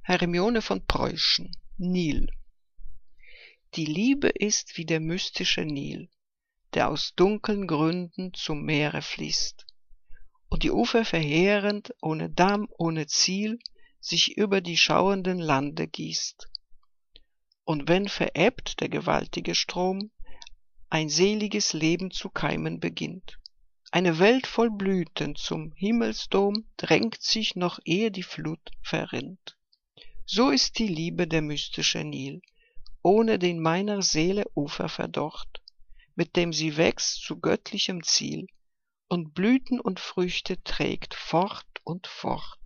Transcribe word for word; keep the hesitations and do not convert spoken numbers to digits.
Hermione von Preußen, Nil. Die Liebe ist wie der mystische Nil, der aus dunklen Gründen zum Meere fließt und die Ufer verheerend, ohne Damm, ohne Ziel, sich über die schauernden Lande gießt. Und wenn verebbt der gewaltige Strom, ein seliges Leben zu keimen beginnt. Eine Welt voll Blüten zum Himmelsdom drängt sich, noch ehe die Flut verrinnt. So ist die Liebe der mystische Nil, ohne den meiner Seele Ufer verdorrt, mit dem sie wächst zu göttlichem Ziel und Blüten und Früchte trägt fort und fort.